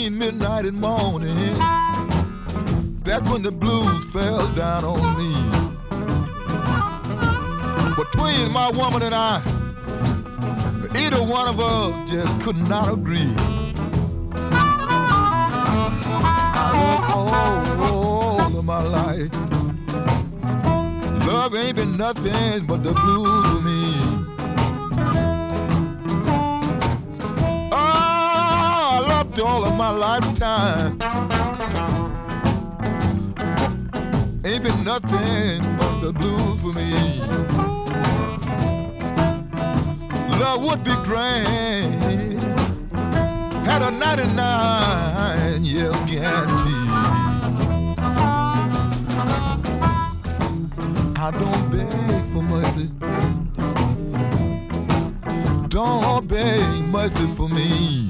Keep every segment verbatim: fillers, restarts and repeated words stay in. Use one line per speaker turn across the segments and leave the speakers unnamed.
between midnight and morning, that's when the blues fell down on me. Between my woman and I, either one of us just could not agree. I love all of my life. Love ain't been nothing but the blues for me. Oh, I loved all of my lifetime. Ain't been nothing but the blues for me. Love would be grand, had a ninety-nine year guarantee. I don't beg for mercy, don't beg mercy for me.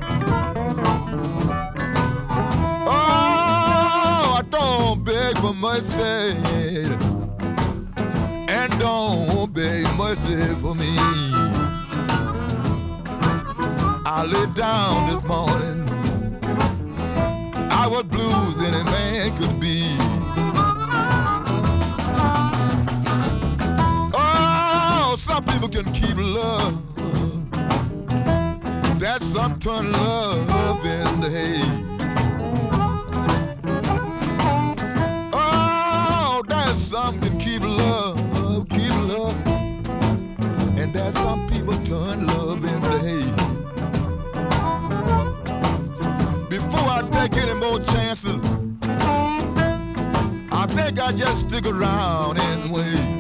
Oh, I don't beg for mercy, and don't beg mercy for me. I laid down this morning, I was blues any man could be. Oh, some people can keep love, that's some turn love in the hay. Oh, that's some can keep love, keep love, and that's some people turn love in the hay. Before I take any more chances, I think I just stick around and wait.